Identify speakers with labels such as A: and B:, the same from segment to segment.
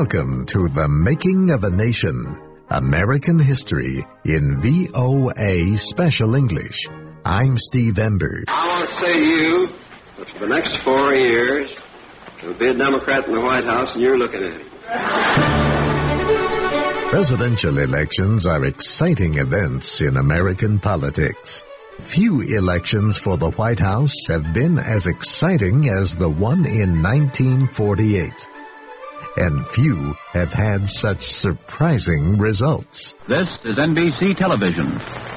A: Welcome to The Making of a Nation, American History in VOA Special English. I'm Steve Ember.
B: I want to say to you that for the next 4 years, there'll be a Democrat in the White House, and you're looking at him.
A: Presidential elections are exciting events in American politics. Few elections for the White House have been as exciting as the one in 1948. And few have had such surprising results.
C: This is NBC Television.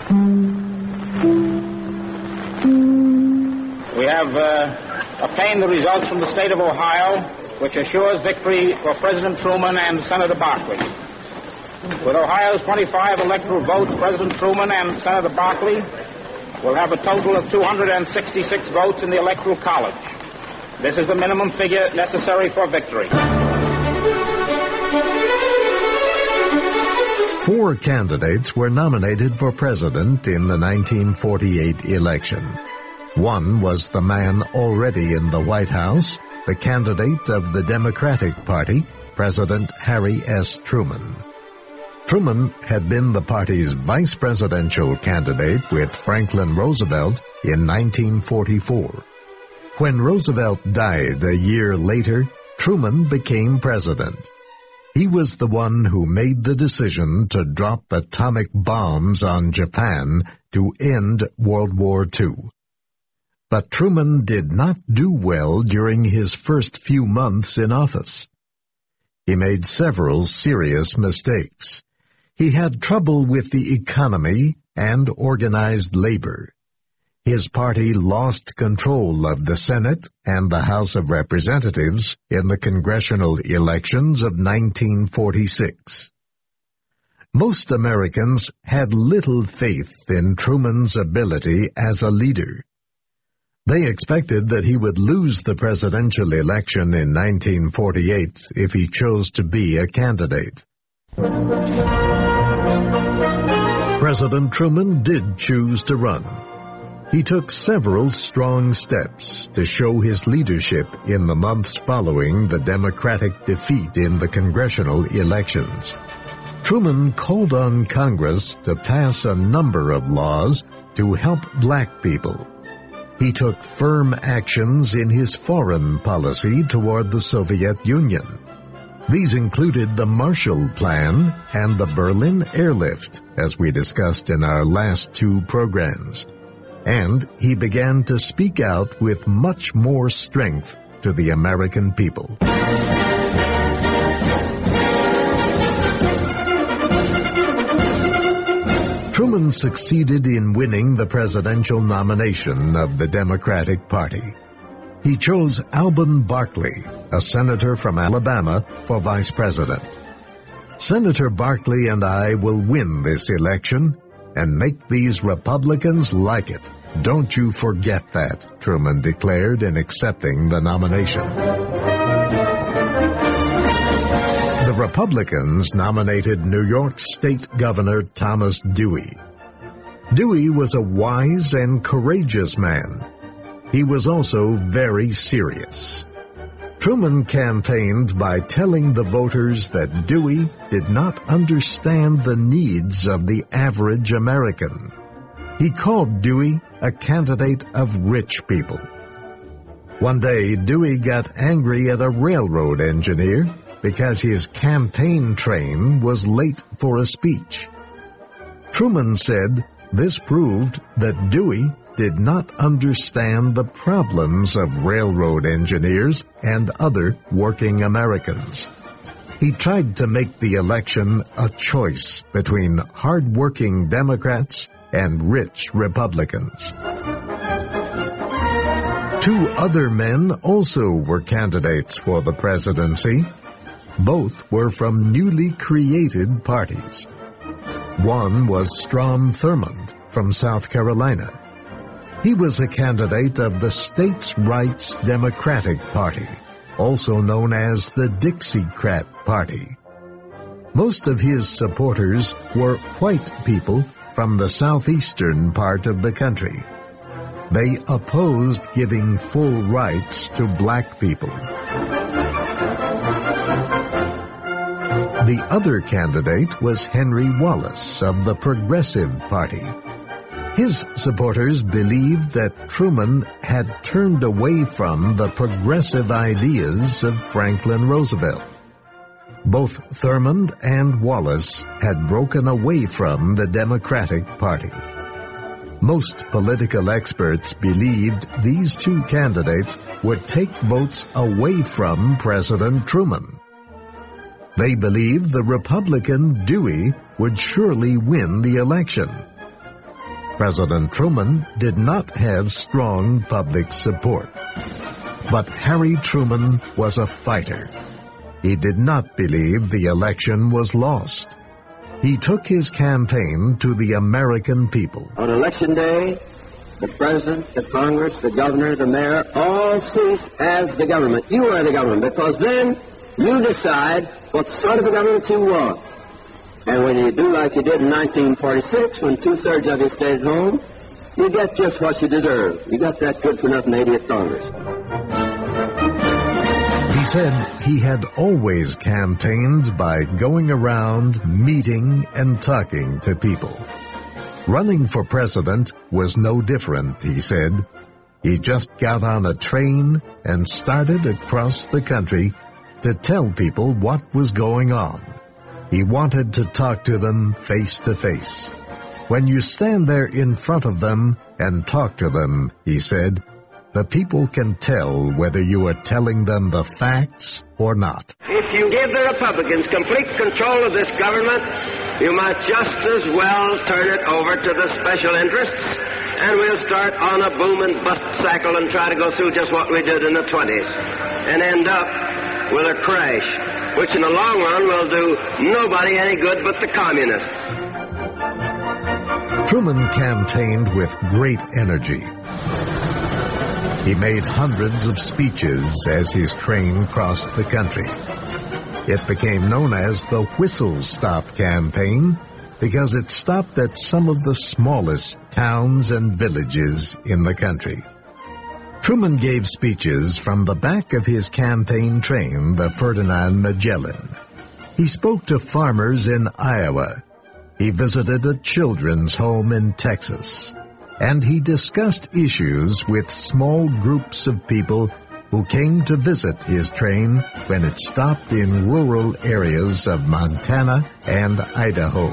D: We have obtained the results from the state of Ohio, which assures victory for President Truman and Senator Barkley. With Ohio's 25 electoral votes, President Truman and Senator Barkley will have a total of 266 votes in the Electoral College. This is the minimum figure necessary for victory.
A: 4 candidates were nominated for president in the 1948 election. One was the man already in the White House, the candidate of the Democratic Party, President Harry S. Truman. Truman had been the party's vice presidential candidate with Franklin Roosevelt in 1944. When Roosevelt died a year later, Truman became president. He was the one who made the decision to drop atomic bombs on Japan to end World War II. But Truman did not do well during his first few months in office. He made several serious mistakes. He had trouble with the economy and organized labor. His party lost control of the Senate and the House of Representatives in the congressional elections of 1946. Most Americans had little faith in Truman's ability as a leader. They expected that he would lose the presidential election in 1948 if he chose to be a candidate. President Truman did choose to run. He took several strong steps to show his leadership in the months following the Democratic defeat in the congressional elections. Truman called on Congress to pass a number of laws to help black people. He took firm actions in his foreign policy toward the Soviet Union. These included the Marshall Plan and the Berlin Airlift, as we discussed in our last 2 programs. And he began to speak out with much more strength to the American people. Truman succeeded in winning the presidential nomination of the Democratic Party. He chose Alben Barkley, a senator from Alabama, for vice president. Senator Barkley and I will win this election and make these Republicans like it. Don't you forget that, Truman declared in accepting the nomination. The Republicans nominated New York State Governor Thomas Dewey. Dewey was a wise and courageous man. He was also very serious. Truman campaigned by telling the voters that Dewey did not understand the needs of the average American. He called Dewey a candidate of rich people. One day, Dewey got angry at a railroad engineer because his campaign train was late for a speech. Truman said this proved that Dewey did not understand the problems of railroad engineers and other working Americans. He tried to make the election a choice between hard-working Democrats and rich Republicans. 2 other men also were candidates for the presidency. Both were from newly created parties. One was Strom Thurmond from South Carolina. He was a candidate of the States' Rights Democratic Party, also known as the Dixiecrat Party. Most of his supporters were white people from the southeastern part of the country. They opposed giving full rights to black people. The other candidate was Henry Wallace of the Progressive Party. His supporters believed that Truman had turned away from the progressive ideas of Franklin Roosevelt. Both Thurmond and Wallace had broken away from the Democratic Party. Most political experts believed these two candidates would take votes away from President Truman. They believed the Republican Dewey would surely win the election. President Truman did not have strong public support. But Harry Truman was a fighter. He did not believe the election was lost. He took his campaign to the American people.
B: On election day, the president, the Congress, the governor, the mayor, all cease as the government. You are the government, because then you decide what sort of a government you want. And when you do like you did in 1946, when two-thirds of you stayed at home, you get just what you deserve. You got that good-for-nothing 80th Congress.
A: He said he had always campaigned by going around, meeting, and talking to people. Running for president was no different, he said. He just got on a train and started across the country to tell people what was going on. He wanted to talk to them face to face. When you stand there in front of them and talk to them, he said, the people can tell whether you are telling them the facts or not.
B: If you give the Republicans complete control of this government, you might just as well turn it over to the special interests, and we'll start on a boom and bust cycle and try to go through just what we did in the 20s and end up with a crash, which in the long run will do nobody any good but the communists.
A: Truman campaigned with great energy. He made hundreds of speeches as his train crossed the country. It became known as the Whistle Stop Campaign because it stopped at some of the smallest towns and villages in the country. Truman gave speeches from the back of his campaign train, the Ferdinand Magellan. He spoke to farmers in Iowa. He visited a children's home in Texas. And he discussed issues with small groups of people who came to visit his train when it stopped in rural areas of Montana and Idaho.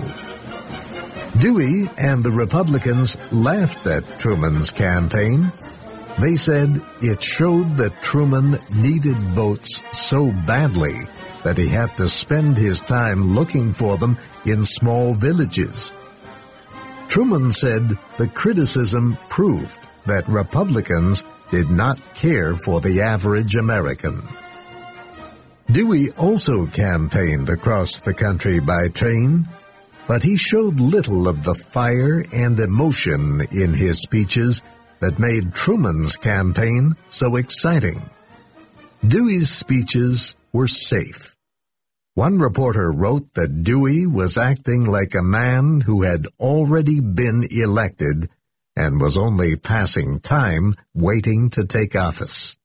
A: Dewey and the Republicans laughed at Truman's campaign. They said it showed that Truman needed votes so badly that he had to spend his time looking for them in small villages. Truman said the criticism proved that Republicans did not care for the average American. Dewey also campaigned across the country by train, but he showed little of the fire and emotion in his speeches that made Truman's campaign so exciting. Dewey's speeches were safe. One reporter wrote that Dewey was acting like a man who had already been elected and was only passing time waiting to take office.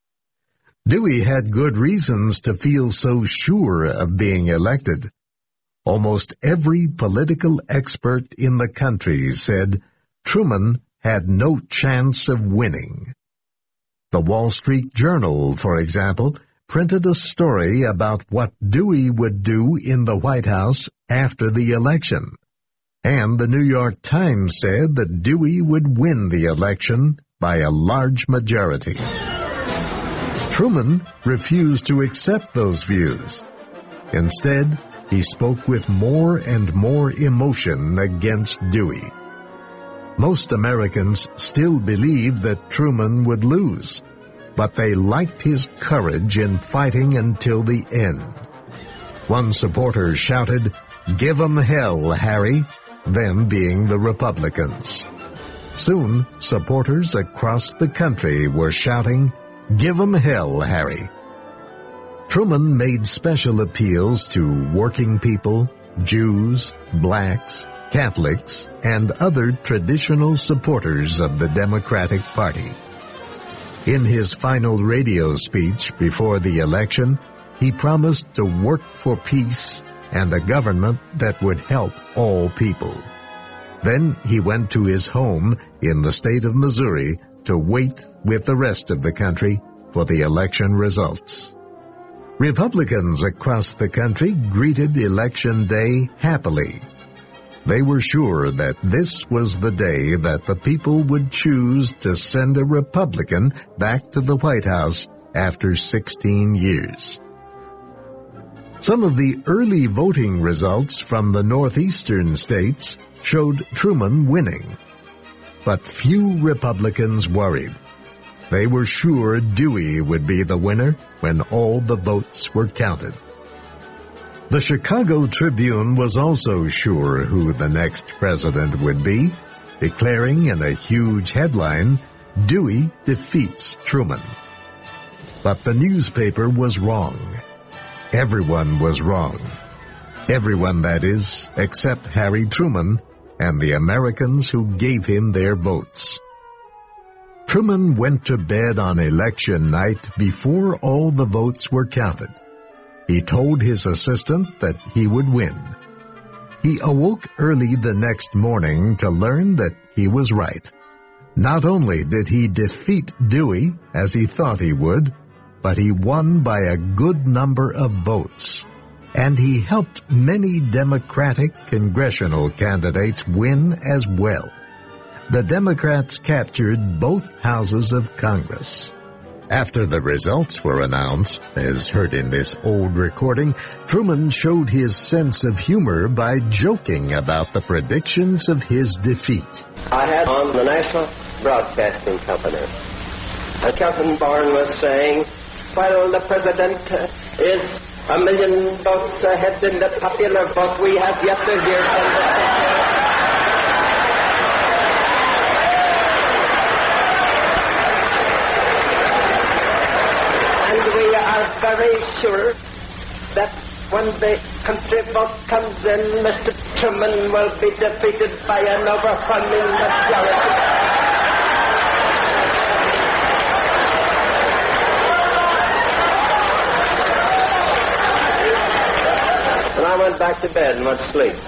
A: Dewey had good reasons to feel so sure of being elected. Almost every political expert in the country said Truman had no chance of winning. The Wall Street Journal, for example, printed a story about what Dewey would do in the White House after the election. And the New York Times said that Dewey would win the election by a large majority. Truman refused to accept those views. Instead, he spoke with more and more emotion against Dewey. Most Americans still believed that Truman would lose, but they liked his courage in fighting until the end. One supporter shouted, "Give 'em hell, Harry," them being the Republicans. Soon, supporters across the country were shouting, "Give 'em hell, Harry." Truman made special appeals to working people, Jews, blacks, Catholics, and other traditional supporters of the Democratic Party. In his final radio speech before the election, he promised to work for peace and a government that would help all people. Then he went to his home in the state of Missouri to wait with the rest of the country for the election results. Republicans across the country greeted Election Day happily. They were sure that this was the day that the people would choose to send a Republican back to the White House after 16 years. Some of the early voting results from the northeastern states showed Truman winning. But few Republicans worried. They were sure Dewey would be the winner when all the votes were counted. The Chicago Tribune was also sure who the next president would be, declaring in a huge headline, "Dewey defeats Truman." But the newspaper was wrong. Everyone was wrong. Everyone, that is, except Harry Truman and the Americans who gave him their votes. Truman went to bed on election night before all the votes were counted. He told his assistant that he would win. He awoke early the next morning to learn that he was right. Not only did he defeat Dewey, as he thought he would, but he won by a good number of votes. And he helped many Democratic congressional candidates win as well. The Democrats captured both houses of Congress. After the results were announced, as heard in this old recording, Truman showed his sense of humor by joking about the predictions of his defeat.
B: I had on the National Broadcasting Company, Kelton Bourne was saying, while the president is 1 million votes ahead in the popular vote, we have yet to hear from the people. And we are very sure that when the country vote comes in, Mr. Truman will be defeated by an overwhelming majority. And I went back to bed and went to sleep.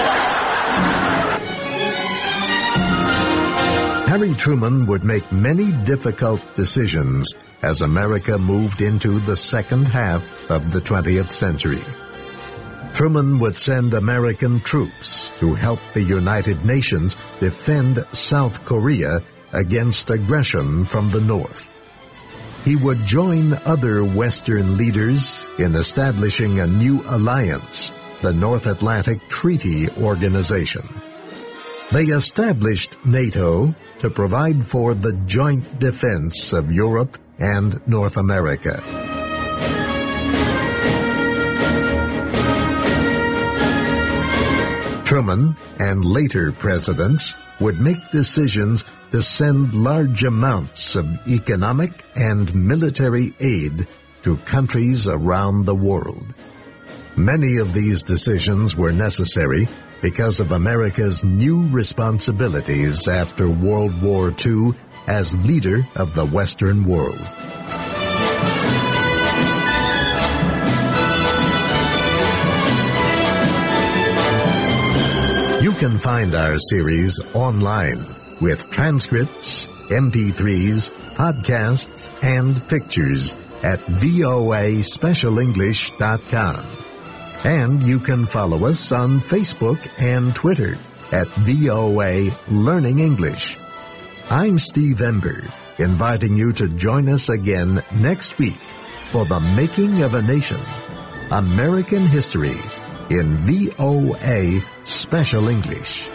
A: Harry Truman would make many difficult decisions as America moved into the second half of the 20th century. Truman would send American troops to help the United Nations defend South Korea against aggression from the North. He would join other Western leaders in establishing a new alliance, the North Atlantic Treaty Organization. They established NATO to provide for the joint defense of Europe and North America. Truman and later presidents would make decisions to send large amounts of economic and military aid to countries around the world. Many of these decisions were necessary because of America's new responsibilities after World War II as leader of the Western world. You can find our series online with transcripts, MP3s, podcasts, and pictures at voaspecialenglish.com. And you can follow us on Facebook and Twitter at VOA Learning English. I'm Steve Ember, inviting you to join us again next week for The Making of a Nation, American History in VOA Special English.